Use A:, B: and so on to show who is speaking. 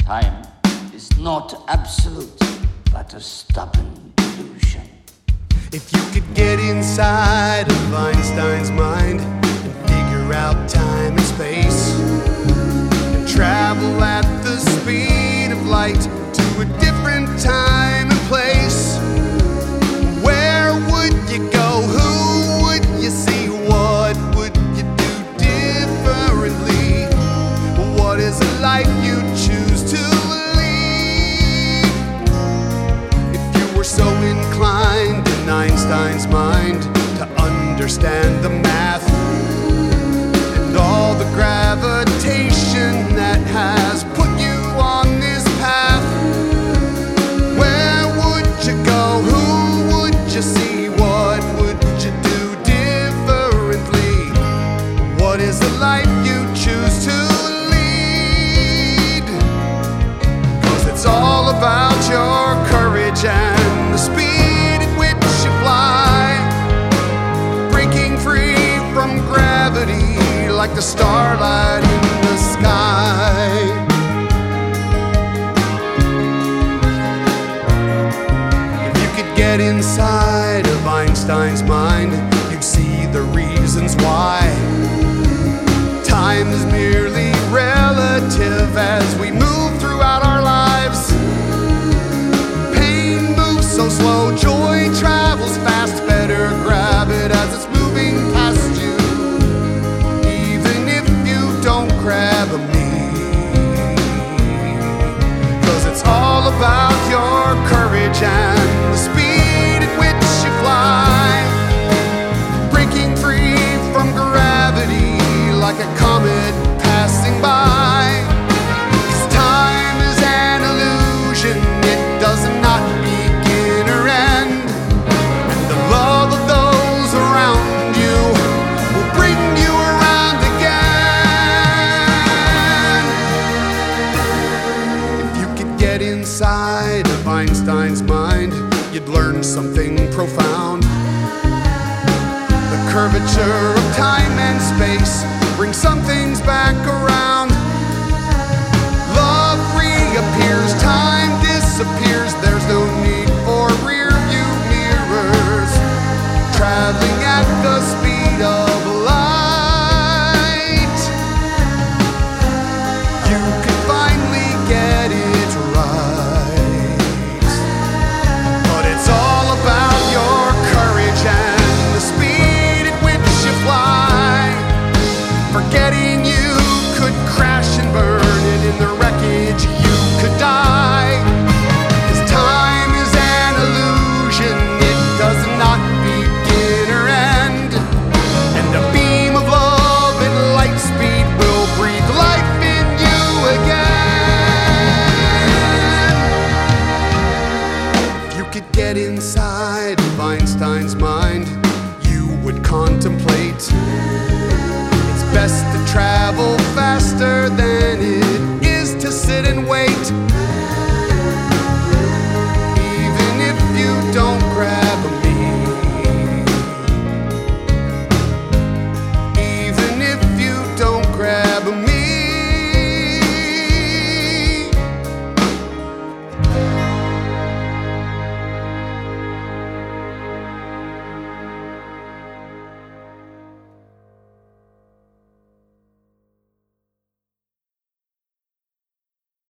A: Time is not absolute, but a stubborn illusion.
B: If you could get inside of Einstein's mind and figure out time and space, and travel at the speed of light to a different time and place, where would you go? Who would you see? What would you do differently? What is the life you choose to lead? If you were so inclined in Einstein's mind to understand the math and all the gravitation that has put you on this path, where would you go? Who would you see? What would you do differently? What is the life you choose to lead? 'Cause it's all about your courage and the speed at which you fly, breaking free from gravity like the starlight in the sky. If you could get inside of Einstein's mind, you'd see the reasons why time is merely relative as we move throughout our lives. Pain moves so slow, joy travels fast. Better grab it as it's moving past you, even if you don't grab me. 'Cause it's all about your courage and the speed at which you fly, breaking free from gravity like a comet passing by. 'Cause time is an illusion, it does not begin or end, and the love of those around you will bring you around again. If you could get inside of Einstein's mind, you'd learn something profound. The curvature